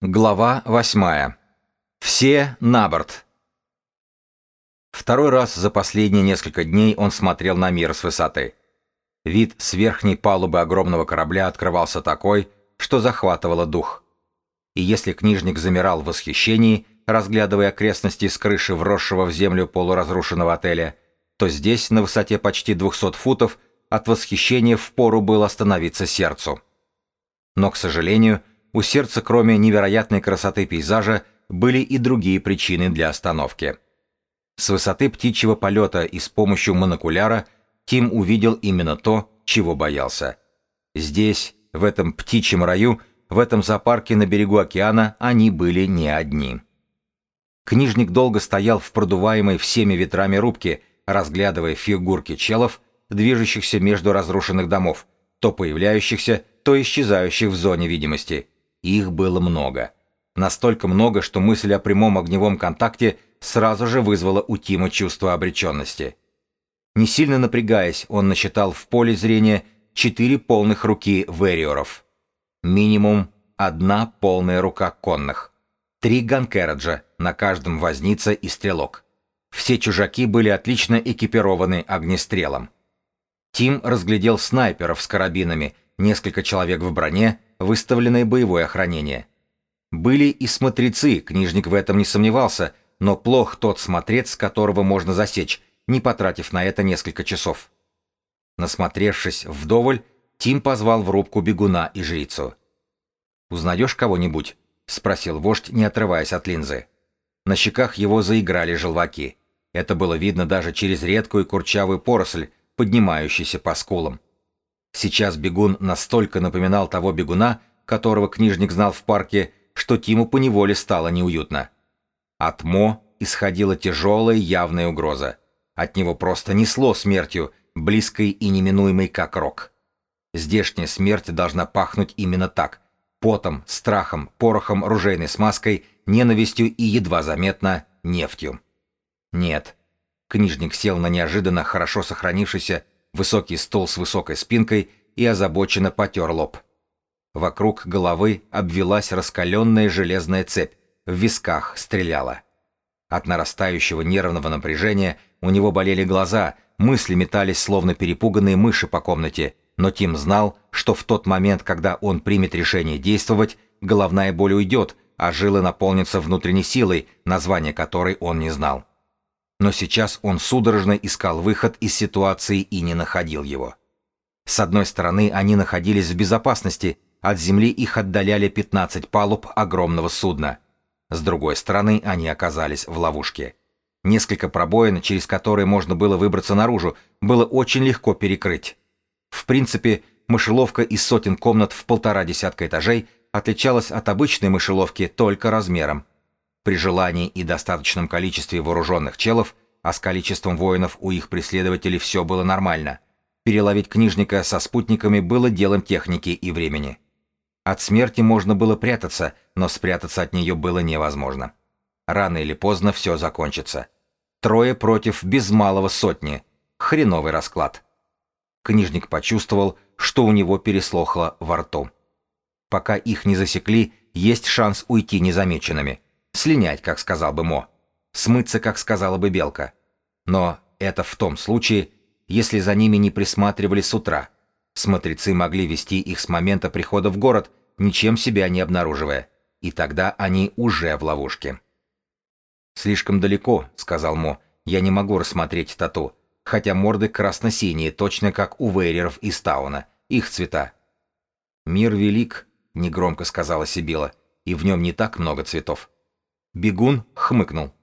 Глава 8. Все на борт. Второй раз за последние несколько дней он смотрел на мир с высоты. Вид с верхней палубы огромного корабля открывался такой, что захватывало дух. И если книжник замирал в восхищении, разглядывая окрестности с крыши вросшего в землю полуразрушенного отеля, то здесь, на высоте почти 200 футов, от восхищения впору было остановиться сердцу. Но, к сожалению, у сердца, кроме невероятной красоты пейзажа, были и другие причины для остановки. С высоты птичьего полета и с помощью монокуляра Тим увидел именно то, чего боялся. Здесь, в этом птичьем раю, в этом зоопарке на берегу океана, они были не одни. Книжник долго стоял в продуваемой всеми ветрами рубке, разглядывая фигурки челов, движущихся между разрушенных домов, то появляющихся, то исчезающих в зоне видимости. Их было много. Настолько много, что мысль о прямом огневом контакте сразу же вызвала у Тима чувство обреченности. Не сильно напрягаясь, он насчитал в поле зрения 4 полных руки вэриоров. Минимум 1 полная рука конных. 3 ганкераджа, на каждом возница и стрелок. Все чужаки были отлично экипированы огнестрелом. Тим разглядел снайперов с карабинами, несколько человек в броне, выставленное боевое охранение. Были и смотрецы, книжник в этом не сомневался, но плох тот смотрец, которого можно засечь, не потратив на это несколько часов. Насмотревшись вдоволь, Тим позвал в рубку бегуна и жрицу. «Узнаешь кого-нибудь?» — спросил вождь, не отрываясь от линзы. На щеках его заиграли желваки. Это было видно даже через редкую курчавую поросль, поднимающуюся по скулам. Сейчас бегун настолько напоминал того бегуна, которого книжник знал в парке, что Тиму поневоле стало неуютно. От Мо исходила тяжелая явная угроза. От него просто несло смертью, близкой и неминуемой как рок. Здешняя смерть должна пахнуть именно так: потом, страхом, порохом, ружейной смазкой, ненавистью и, едва заметно, нефтью. Нет. Книжник сел на неожиданно хорошо сохранившийся высокий стол с высокой спинкой и озабоченно потер лоб. Вокруг головы обвилась раскаленная железная цепь, в висках стреляла. От нарастающего нервного напряжения у него болели глаза, мысли метались словно перепуганные мыши по комнате, но Тим знал, что в тот момент, когда он примет решение действовать, головная боль уйдет, а жилы наполнятся внутренней силой, название которой он не знал. Но сейчас он судорожно искал выход из ситуации и не находил его. С одной стороны, они находились в безопасности, от земли их отдаляли 15 палуб огромного судна. С другой стороны, они оказались в ловушке. Несколько пробоин, через которые можно было выбраться наружу, было очень легко перекрыть. В принципе, мышеловка из сотен комнат в 1,5 десятка этажей отличалась от обычной мышеловки только размером. При желании и достаточном количестве вооруженных челов, а с количеством воинов у их преследователей все было нормально, переловить книжника со спутниками было делом техники и времени. От смерти можно было прятаться, но спрятаться от нее было невозможно. Рано или поздно все закончится. 3 против без малого 100. Хреновый расклад. Книжник почувствовал, что у него пересохло во рту. Пока их не засекли, есть шанс уйти незамеченными. Слинять, как сказал бы Мо. Смыться, как сказала бы Белка. Но это в том случае, если за ними не присматривали с утра. Смотрецы могли вести их с момента прихода в город, ничем себя не обнаруживая. И тогда они уже в ловушке. «Слишком далеко», — сказал Мо. «Я не могу рассмотреть тату. Хотя морды красно-синие, точно как у вейреров из Тауна. Их цвета». «Мир велик», — негромко сказала Сибила, — «и в нем не так много цветов». Бегун хмыкнул.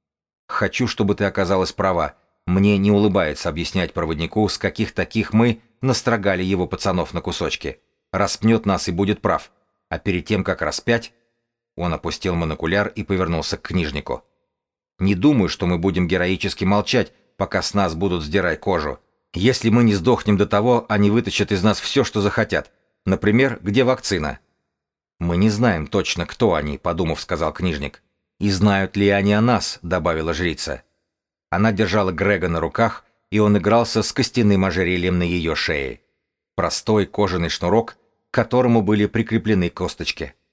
«Хочу, чтобы ты оказалась права. Мне не улыбается объяснять проводнику, с каких таких мы настрогали его пацанов на кусочки. Распнет нас и будет прав. А перед тем, как распять...» Он опустил монокуляр и повернулся к книжнику. «Не думаю, что мы будем героически молчать, пока с нас будут сдирать кожу. Если мы не сдохнем до того, они вытащат из нас все, что захотят. Например, где вакцина?» «Мы не знаем точно, кто они», — подумав, сказал книжник. «И знают ли они о нас?» — добавила жрица. Она держала Грега на руках, и он игрался с костяным ожерельем на ее шее. Простой кожаный шнурок, к которому были прикреплены косточки.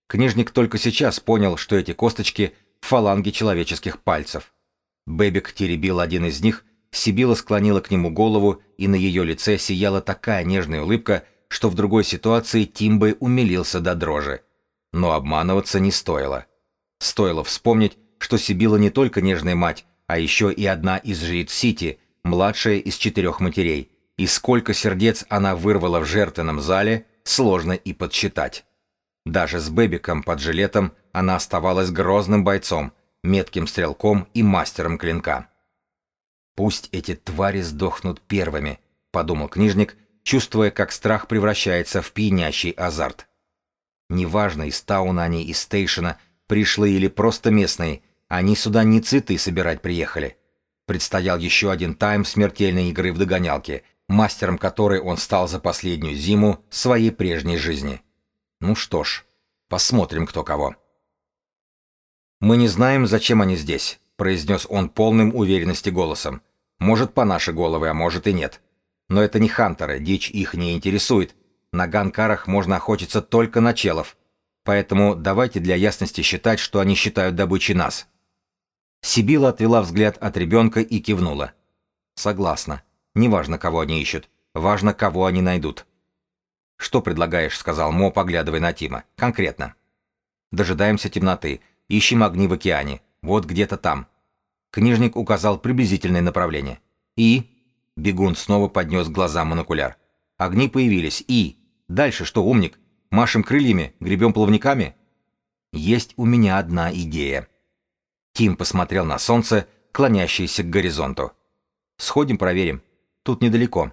Книжник только сейчас понял, что эти косточки — фаланги человеческих пальцев. Бэбик теребил один из них, Сибила склонила к нему голову, и на ее лице сияла такая нежная улыбка, что в другой ситуации Тим бы умилился до дрожи. Но обманываться не стоило. Стоило вспомнить, что Сибила не только нежная мать, а еще и одна из жриц Сити, младшая из 4 матерей, и сколько сердец она вырвала в жертвенном зале, сложно и подсчитать. Даже с Бэбиком под жилетом она оставалась грозным бойцом, метким стрелком и мастером клинка. «Пусть эти твари сдохнут первыми», — подумал книжник, чувствуя, как страх превращается в пьянящий азарт. Неважно, из Тауна они, из Стейшена, пришлые или просто местные, они сюда не цветы собирать приехали. Предстоял еще один тайм смертельной игры в догонялки, мастером которой он стал за последнюю зиму своей прежней жизни. Ну что ж, посмотрим, кто кого. «Мы не знаем, зачем они здесь», — произнес он полным уверенности голосом. «Может, по наши головы, а может и нет. Но это не хантеры, дичь их не интересует. На ганкарах можно охотиться только на челов. Поэтому давайте для ясности считать, что они считают добычей нас». Сибила отвела взгляд от ребенка и кивнула. «Согласна. Неважно, кого они ищут. Важно, кого они найдут». «Что предлагаешь?» — сказал Мо, поглядывая на Тима. «Конкретно». «Дожидаемся темноты. Ищем огни в океане. Вот где-то там». Книжник указал приблизительное направление. «И?» — бегун снова поднес к глазам монокуляр. «Огни появились. И? Дальше что, умник? Машем крыльями? Гребем плавниками?» «Есть у меня одна идея». Тим посмотрел на солнце, клонящееся к горизонту. «Сходим, проверим. Тут недалеко».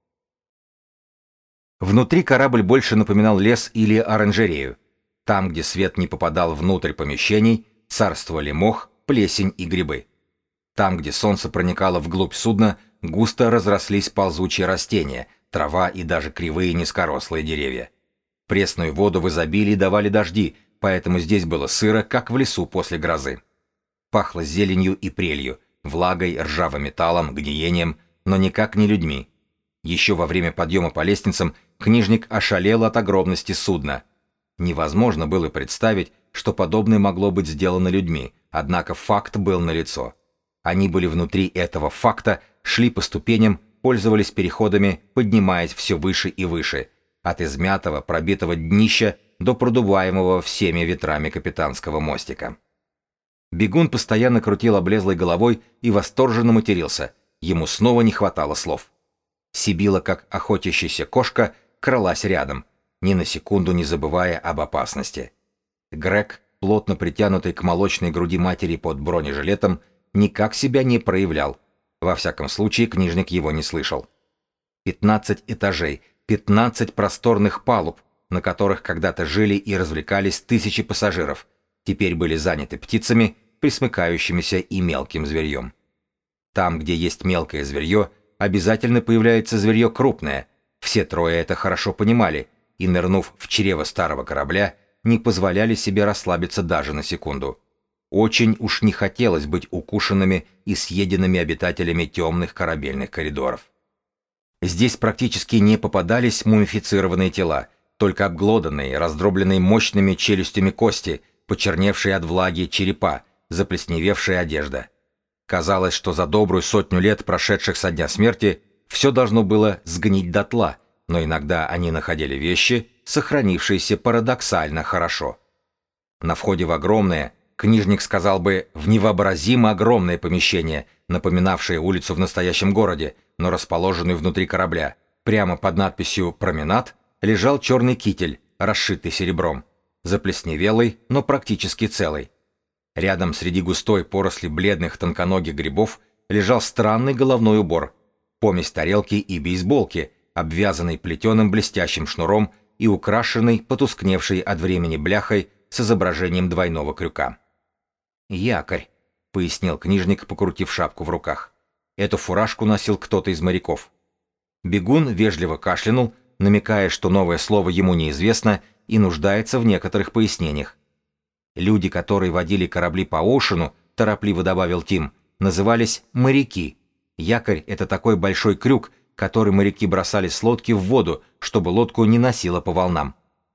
Внутри корабль больше напоминал лес или оранжерею. Там, где свет не попадал внутрь помещений, царствовали мох, плесень и грибы. Там, где солнце проникало вглубь судна, густо разрослись ползучие растения, трава и даже кривые низкорослые деревья. Пресную воду в изобилии давали дожди, поэтому здесь было сыро, как в лесу после грозы. Пахло зеленью и прелью, влагой, ржавым металлом, гниением, но никак не людьми. Еще во время подъема по лестницам книжник ошалел от огромности судна. Невозможно было представить, что подобное могло быть сделано людьми, однако факт был налицо. Они были внутри этого факта, шли по ступеням, пользовались переходами, поднимаясь все выше и выше, от измятого, пробитого днища до продуваемого всеми ветрами капитанского мостика. Бегун постоянно крутил облезлой головой и восторженно матерился, ему снова не хватало слов. Сибила, как охотящаяся кошка, кралась рядом, ни на секунду не забывая об опасности. Грег, плотно притянутый к молочной груди матери под бронежилетом, никак себя не проявлял. Во всяком случае, книжник его не слышал. 15 этажей, 15 просторных палуб, на которых когда-то жили и развлекались тысячи пассажиров, теперь были заняты птицами, пресмыкающимися и мелким зверьем. Там, где есть мелкое зверье, обязательно появляется зверье крупное. Все трое это хорошо понимали, и, нырнув в чрево старого корабля, не позволяли себе расслабиться даже на секунду. Очень уж не хотелось быть укушенными и съеденными обитателями темных корабельных коридоров. Здесь практически не попадались мумифицированные тела, только обглоданные, раздробленные мощными челюстями кости, почерневшие от влаги черепа, заплесневевшая одежда. Казалось, что за добрую 100 лет, прошедших со дня смерти, все должно было сгнить дотла, но иногда они находили вещи, сохранившиеся парадоксально хорошо. На входе в огромное, книжник сказал бы, в невообразимо огромное помещение, напоминавшее улицу в настоящем городе, но расположенную внутри корабля, прямо под надписью «Променад», лежал черный китель, расшитый серебром, заплесневелый, но практически целый. Рядом среди густой поросли бледных тонконогих грибов лежал странный головной убор, помесь тарелки и бейсболки, обвязанный плетеным блестящим шнуром и украшенный потускневшей от времени бляхой с изображением двойного крюка. «Якорь», — пояснил книжник, покрутив шапку в руках. «Эту фуражку носил кто-то из моряков». Бегун вежливо кашлянул, намекая, что новое слово ему неизвестно и нуждается в некоторых пояснениях. Люди, которые водили корабли по Оушену, торопливо добавил Тим, назывались моряки. Якорь — это такой большой крюк, который моряки бросали с лодки в воду, чтобы лодку не носило по волнам.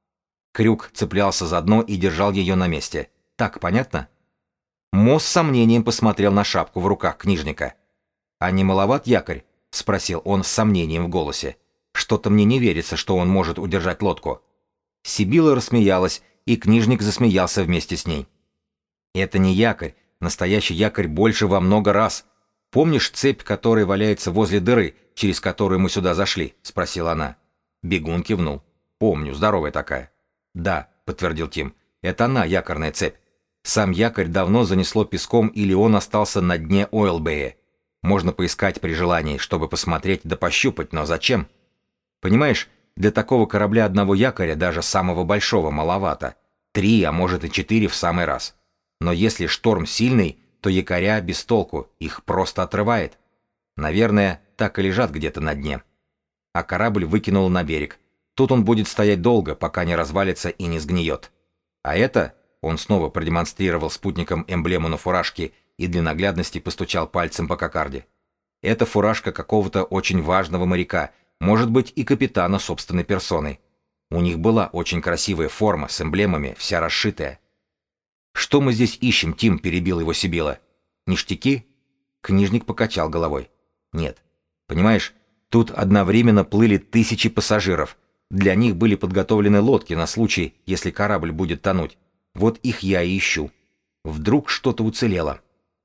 Крюк цеплялся за дно и держал ее на месте. Так понятно? Мо с сомнением посмотрел на шапку в руках книжника. «А не маловат якорь?» — спросил он с сомнением в голосе. «Что-то мне не верится, что он может удержать лодку». Сибила рассмеялась, и книжник засмеялся вместе с ней. «Это не якорь. Настоящий якорь больше во много раз. Помнишь цепь, которая валяется возле дыры, через которую мы сюда зашли?» — спросила она. Бегун кивнул. «Помню, здоровая такая». «Да», — подтвердил Тим, — «это она, якорная цепь. Сам якорь давно занесло песком или он остался на дне Ойл-Бэя. Можно поискать при желании, чтобы посмотреть да пощупать, но зачем? Понимаешь, для такого корабля одного якоря, даже самого большого, маловато. 3, а может и 4 в самый раз. Но если шторм сильный, то якоря без толку, их просто отрывает. Наверное, так и лежат где-то на дне. А корабль выкинул на берег. Тут он будет стоять долго, пока не развалится и не сгниет. А это, он снова продемонстрировал спутникам эмблему на фуражке и для наглядности постучал пальцем по кокарде. Это фуражка какого-то очень важного моряка, может быть и капитана собственной персоной. У них была очень красивая форма с эмблемами, вся расшитая. «Что мы здесь ищем, Тим?» — перебил его Сибила. «Ништяки?» Книжник покачал головой. «Нет. Понимаешь, тут одновременно плыли тысячи пассажиров. Для них были подготовлены лодки на случай, если корабль будет тонуть. Вот их я и ищу. Вдруг что-то уцелело».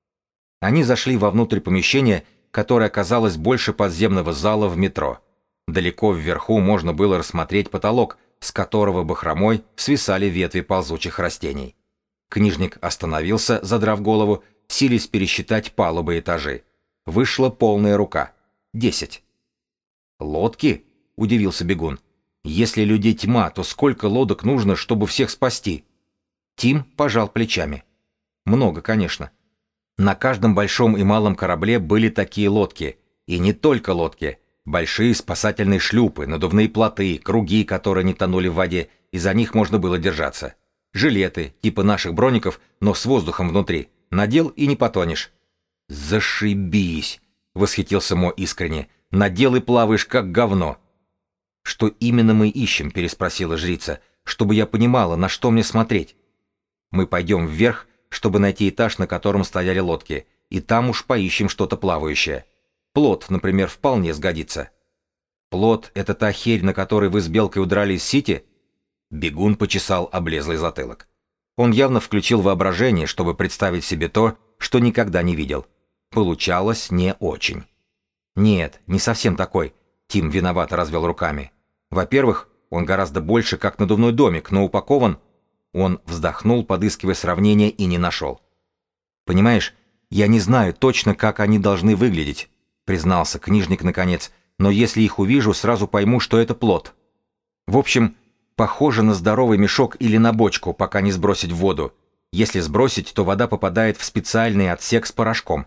Они зашли вовнутрь помещения, которое оказалось больше подземного зала в метро. Далеко вверху можно было рассмотреть потолок, с которого бахромой свисали ветви ползучих растений. Книжник остановился, задрав голову, силясь пересчитать палубы и этажи. Вышла полная рука. 10. «Лодки?» — удивился бегун. «Если людей тьма, то сколько лодок нужно, чтобы всех спасти?» Тим пожал плечами. «Много, конечно. На каждом большом и малом корабле были такие лодки. И не только лодки. Большие спасательные шлюпы, надувные плоты, круги, которые не тонули в воде, и за них можно было держаться. Жилеты, типа наших броников, но с воздухом внутри. Надел и не потонешь». «Зашибись!» — восхитился Мо искренне. «Надел и плаваешь, как говно». «Что именно мы ищем?» — переспросила жрица. «Чтобы я понимала, на что мне смотреть». «Мы пойдем вверх, чтобы найти этаж, на котором стояли лодки, и там уж поищем что-то плавающее. Плот, например, вполне сгодится». «Плот — это та херь, на которой вы с Белкой удрали из Сити?» Бегун почесал облезлый затылок. Он явно включил воображение, чтобы представить себе то, что никогда не видел. Получалось не очень. «Нет, не совсем такой», — Тим виновато развел руками. «Во-первых, он гораздо больше, как надувной домик, но упакован...» Он вздохнул, подыскивая сравнение, и не нашел. «Понимаешь, я не знаю точно, как они должны выглядеть», — признался книжник наконец, «но если их увижу, сразу пойму, что это плот. В общем, похоже на здоровый мешок или на бочку, пока не сбросить в воду. Если сбросить, то вода попадает в специальный отсек с порошком».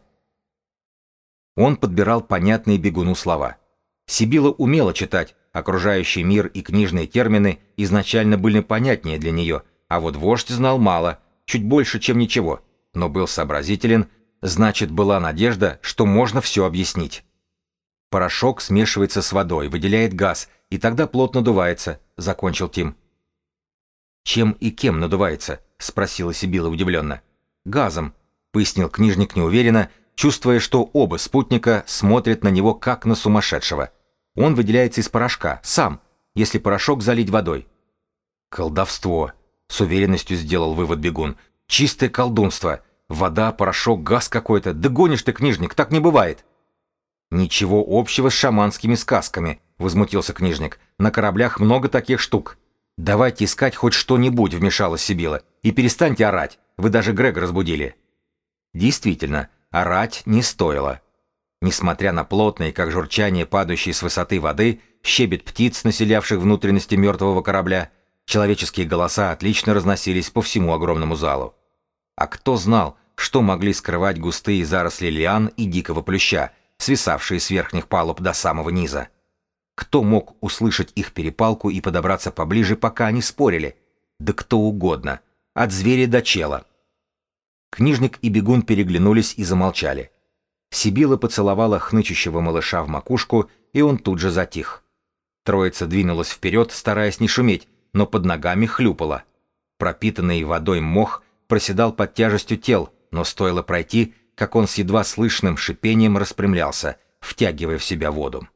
Он подбирал понятные бегуну слова. Сибила умела читать, окружающий мир и книжные термины изначально были понятнее для нее, а вот вождь знал мало, чуть больше, чем ничего, но был сообразителен, значит, была надежда, что можно все объяснить. «Порошок смешивается с водой, выделяет газ, и тогда плот надувается», — закончил Тим. «Чем и кем надувается?» — спросила Сибила удивленно. «Газом», — пояснил книжник неуверенно, чувствуя, что оба спутника смотрят на него как на сумасшедшего. «Он выделяется из порошка, сам, если порошок залить водой». «Колдовство», — с уверенностью сделал вывод бегун. «Чистое колдунство. Вода, порошок, газ какой-то. Да гонишь ты, книжник, так не бывает». «Ничего общего с шаманскими сказками», — возмутился книжник. «На кораблях много таких штук». «Давайте искать хоть что-нибудь», — вмешалась Сибила. «И перестаньте орать. Вы даже Грега разбудили». Действительно, орать не стоило. Несмотря на плотное, как журчание, падающей с высоты воды, щебет птиц, населявших внутренности мертвого корабля, человеческие голоса отлично разносились по всему огромному залу. А кто знал, что могли скрывать густые заросли лиан и дикого плюща, свисавшие с верхних палуб до самого низа? Кто мог услышать их перепалку и подобраться поближе, пока они спорили? Да кто угодно, от зверя до чела. Книжник и бегун переглянулись и замолчали. Сибила поцеловала хнычущего малыша в макушку, и он тут же затих. Троица двинулась вперед, стараясь не шуметь, но под ногами хлюпало. Пропитанный водой мох проседал под тяжестью тел, но стоило пройти, как он с едва слышным шипением распрямлялся, втягивая в себя воду.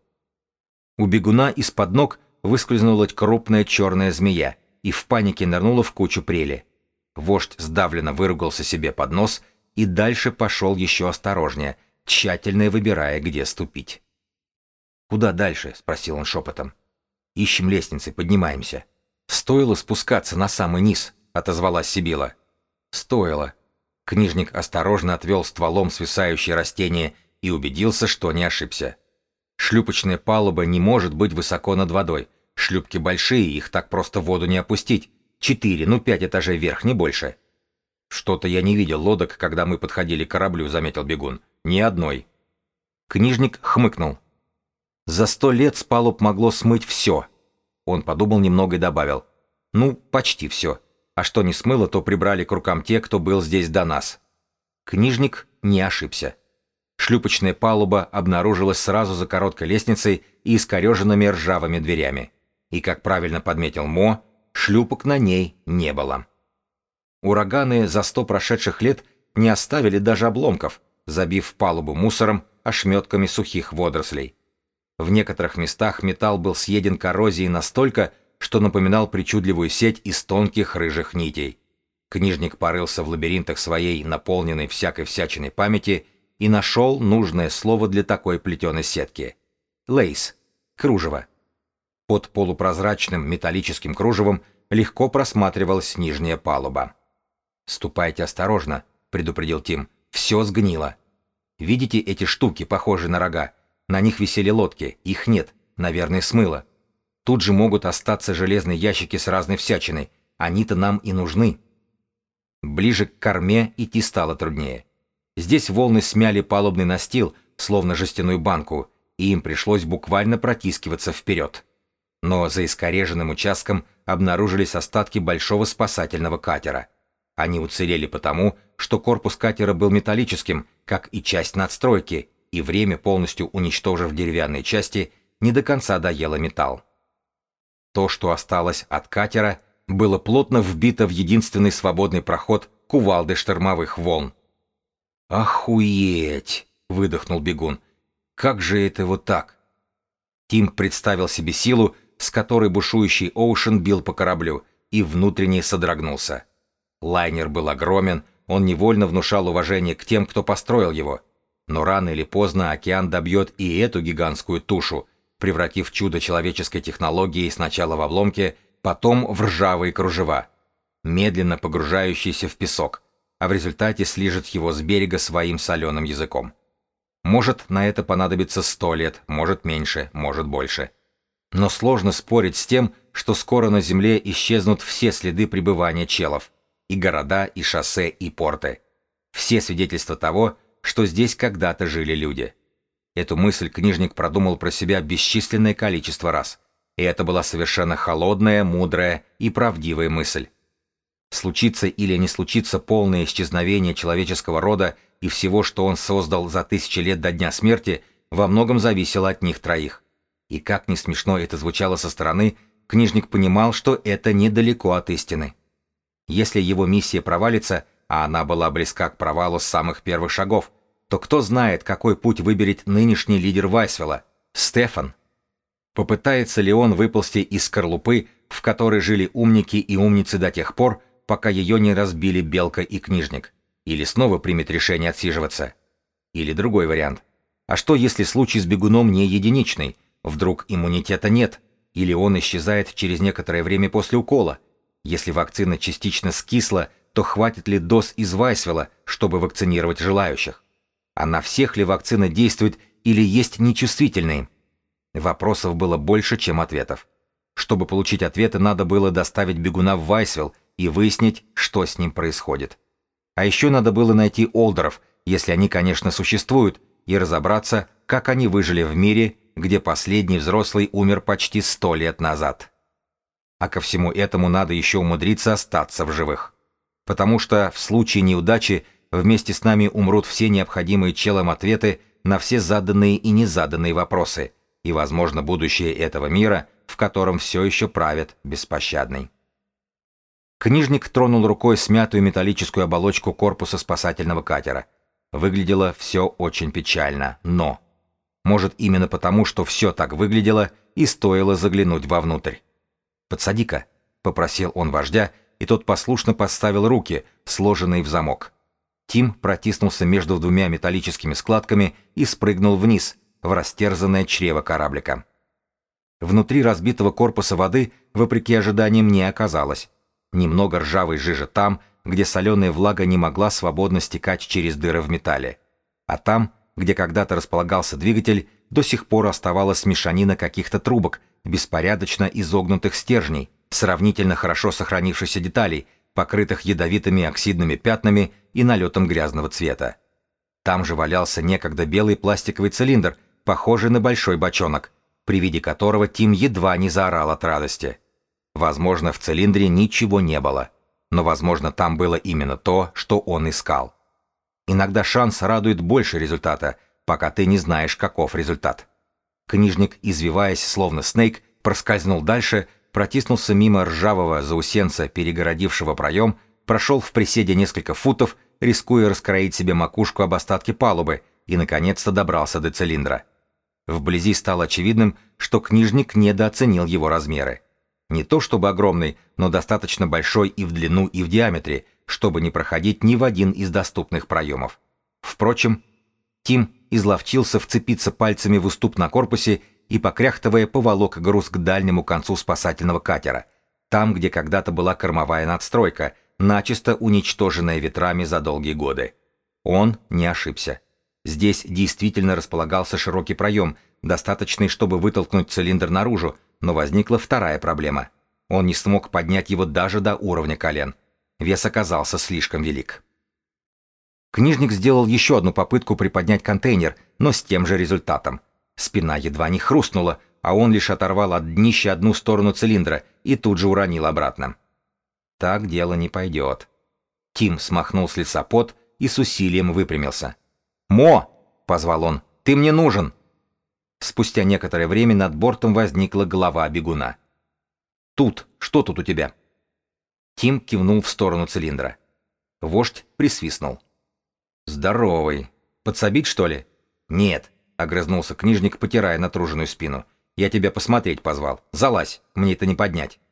У бегуна из-под ног выскользнула крупная черная змея и в панике нырнула в кучу прели. Вождь сдавленно выругался себе под нос и дальше пошел еще осторожнее, тщательно выбирая, где ступить. «Куда дальше?» — спросил он шепотом. «Ищем лестницы, поднимаемся». «Стоило спускаться на самый низ», — отозвалась Сибила. «Стоило». Книжник осторожно отвел стволом свисающее растение и убедился, что не ошибся. Шлюпочная палуба не может быть высоко над водой. Шлюпки большие, их так просто в воду не опустить. 4, 5 этажей вверх, не больше. «Что-то я не видел лодок, когда мы подходили к кораблю», — заметил бегун. «Ни одной». Книжник хмыкнул. «За 100 лет с палуб могло смыть все». Он подумал немного и добавил. «Ну, почти все. А что не смыло, то прибрали к рукам те, кто был здесь до нас». Книжник не ошибся. Шлюпочная палуба обнаружилась сразу за короткой лестницей и искореженными ржавыми дверями. И, как правильно подметил Мо, шлюпок на ней не было. Ураганы за 100 прошедших лет не оставили даже обломков, забив палубу мусором, ошметками сухих водорослей. В некоторых местах металл был съеден коррозией настолько, что напоминал причудливую сеть из тонких рыжих нитей. Книжник порылся в лабиринтах своей наполненной всякой всячиной памяти и нашел нужное слово для такой плетеной сетки. Лейс. Кружево. Под полупрозрачным металлическим кружевом легко просматривалась нижняя палуба. «Ступайте осторожно», — предупредил Тим. «Все сгнило. Видите эти штуки, похожие на рога? На них висели лодки. Их нет. Наверное, смыло. Тут же могут остаться железные ящики с разной всячиной. Они-то нам и нужны». Ближе к корме идти стало труднее. Здесь волны смяли палубный настил, словно жестяную банку, и им пришлось буквально протискиваться вперед. Но за искореженным участком обнаружились остатки большого спасательного катера. Они уцелели потому, что корпус катера был металлическим, как и часть надстройки, и время, полностью уничтожив деревянные части, не до конца доело металл. То, что осталось от катера, было плотно вбито в единственный свободный проход кувалды штормовых волн. «Охуеть!» — выдохнул бегун. «Как же это вот так?» Тим представил себе силу, с которой бушующий Оушен бил по кораблю, и внутренне содрогнулся. Лайнер был огромен, он невольно внушал уважение к тем, кто построил его. Но рано или поздно океан добьет и эту гигантскую тушу, превратив чудо человеческой технологии сначала в обломки, потом в ржавые кружева, медленно погружающиеся в песок, а в результате слижет его с берега своим соленым языком. Может, на это понадобится 100 лет, может меньше, может больше. Но сложно спорить с тем, что скоро на Земле исчезнут все следы пребывания челов, и города, и шоссе, и порты. Все свидетельства того, что здесь когда-то жили люди. Эту мысль книжник продумал про себя бесчисленное количество раз. И это была совершенно холодная, мудрая и правдивая мысль. Случится или не случится полное исчезновение человеческого рода и всего, что он создал за 1000 лет до дня смерти, во многом зависело от них троих. И как ни смешно это звучало со стороны, книжник понимал, что это недалеко от истины. Если его миссия провалится, а она была близка к провалу с самых первых шагов, то кто знает, какой путь выберет нынешний лидер Вайсвилла — Стефан. Попытается ли он выползти из скорлупы, в которой жили умники и умницы до тех пор, пока ее не разбили Белка и Книжник? Или снова примет решение отсиживаться? Или другой вариант. А что, если случай с бегуном не единичный? Вдруг иммунитета нет? Или он исчезает через некоторое время после укола? Если вакцина частично скисла, то хватит ли доз из Вайсвилла, чтобы вакцинировать желающих? А на всех ли вакцина действует или есть нечувствительные? Вопросов было больше, чем ответов. Чтобы получить ответы, надо было доставить бегуна в Вайсвилл и выяснить, что с ним происходит. А еще надо было найти Олдеров, если они, конечно, существуют, и разобраться, как они выжили в мире, где последний взрослый умер почти 100 лет назад. А ко всему этому надо еще умудриться остаться в живых. Потому что в случае неудачи вместе с нами умрут все необходимые челам ответы на все заданные и незаданные вопросы, и, возможно, будущее этого мира, в котором все еще правит беспощадный. Книжник тронул рукой смятую металлическую оболочку корпуса спасательного катера. Выглядело все очень печально, но... Может, именно потому, что все так выглядело, и стоило заглянуть вовнутрь. «Подсади-ка», — попросил он вождя, и тот послушно подставил руки, сложенные в замок. Тим протиснулся между двумя металлическими складками и спрыгнул вниз, в растерзанное чрево кораблика. Внутри разбитого корпуса воды, вопреки ожиданиям, не оказалось. Немного ржавой жижи там, где соленая влага не могла свободно стекать через дыры в металле. А там, где когда-то располагался двигатель, до сих пор оставалась мешанина каких-то трубок, беспорядочно изогнутых стержней, сравнительно хорошо сохранившихся деталей, покрытых ядовитыми оксидными пятнами и налетом грязного цвета. Там же валялся некогда белый пластиковый цилиндр, похожий на большой бочонок, при виде которого Тим едва не заорал от радости. Возможно, в цилиндре ничего не было, но, возможно, там было именно то, что он искал. Иногда шанс радует больше результата, пока ты не знаешь, каков результат. Книжник, извиваясь, словно Снейк, проскользнул дальше, протиснулся мимо ржавого заусенца, перегородившего проем, прошел в приседе несколько футов, рискуя раскроить себе макушку об остатки палубы, и, наконец-то, добрался до цилиндра. Вблизи стало очевидным, что книжник недооценил его размеры. Не то чтобы огромный, но достаточно большой и в длину, и в диаметре, чтобы не проходить ни в один из доступных проемов. Впрочем, Тим изловчился вцепиться пальцами в уступ на корпусе и, покряхтывая, поволок груз к дальнему концу спасательного катера, там, где когда-то была кормовая надстройка, начисто уничтоженная ветрами за долгие годы. Он не ошибся. Здесь действительно располагался широкий проем, достаточный, чтобы вытолкнуть цилиндр наружу, но возникла вторая проблема. Он не смог поднять его даже до уровня колен. Вес оказался слишком велик. Книжник сделал еще одну попытку приподнять контейнер, но с тем же результатом. Спина едва не хрустнула, а он лишь оторвал от днища одну сторону цилиндра и тут же уронил обратно. Так дело не пойдет. Тим смахнул с лица пот и с усилием выпрямился. «Мо!» — позвал он. «Ты мне нужен!» Спустя некоторое время над бортом возникла голова бегуна. «Тут! Что тут у тебя?» Тим кивнул в сторону цилиндра. Вождь присвистнул. «Здоровый. Подсобить, что ли?» «Нет», — огрызнулся книжник, потирая натруженную спину. «Я тебя посмотреть позвал. Залазь, мне это не поднять».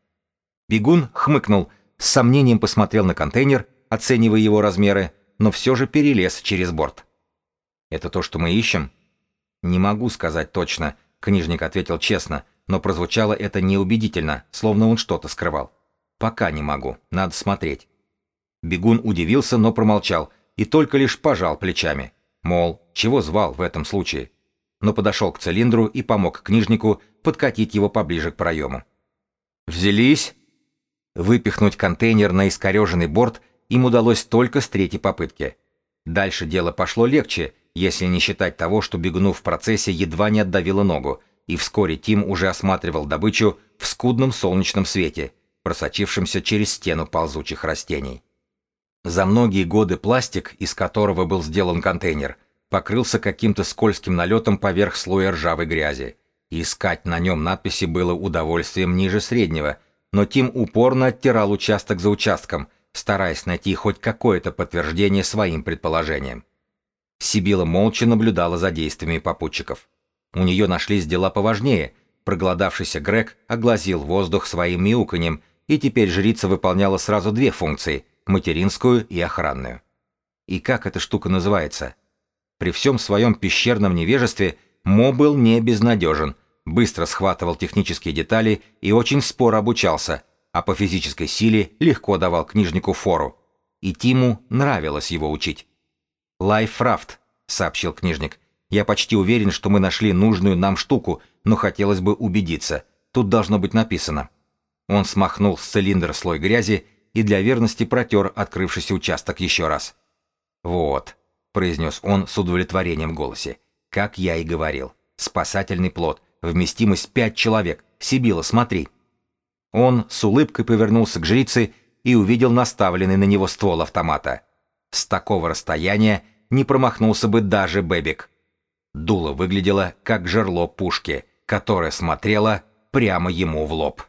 Бегун хмыкнул, с сомнением посмотрел на контейнер, оценивая его размеры, но все же перелез через борт. «Это то, что мы ищем?» «Не могу сказать точно», — книжник ответил честно, но прозвучало это неубедительно, словно он что-то скрывал. «Пока не могу, надо смотреть». Бегун удивился, но промолчал и только лишь пожал плечами. Мол, чего звал в этом случае? Но подошел к цилиндру и помог книжнику подкатить его поближе к проему. «Взялись?» Выпихнуть контейнер на искореженный борт им удалось только с третьей попытки. Дальше дело пошло легче, если не считать того, что бегуну в процессе едва не отдавило ногу, и вскоре Тим уже осматривал добычу в скудном солнечном свете, просочившемся через стену ползучих растений. За многие годы пластик, из которого был сделан контейнер, покрылся каким-то скользким налетом поверх слоя ржавой грязи, и искать на нем надписи было удовольствием ниже среднего, но Тим упорно оттирал участок за участком, стараясь найти хоть какое-то подтверждение своим предположениям. Сибила молча наблюдала за действиями попутчиков. У нее нашлись дела поважнее. Проголодавшийся Грег огласил воздух своим мяуканьем, и теперь жрица выполняла сразу две функции – материнскую и охранную. И как эта штука называется? При всем своем пещерном невежестве Мо был не безнадежен, быстро схватывал технические детали и очень споро обучался, а по физической силе легко давал книжнику фору. И Тиму нравилось его учить. «Лайфрафт», — сообщил книжник. «Я почти уверен, что мы нашли нужную нам штуку, но хотелось бы убедиться. Тут должно быть написано». Он смахнул с цилиндра слой грязи и для верности протер открывшийся участок еще раз. «Вот», — произнес он с удовлетворением в голосе, — «как я и говорил. Спасательный плот, вместимость 5 человек. Сибила, смотри». Он с улыбкой повернулся к жрице и увидел наставленный на него ствол автомата. С такого расстояния не промахнулся бы даже Бэбик. Дуло выглядело как жерло пушки, которое смотрело прямо ему в лоб.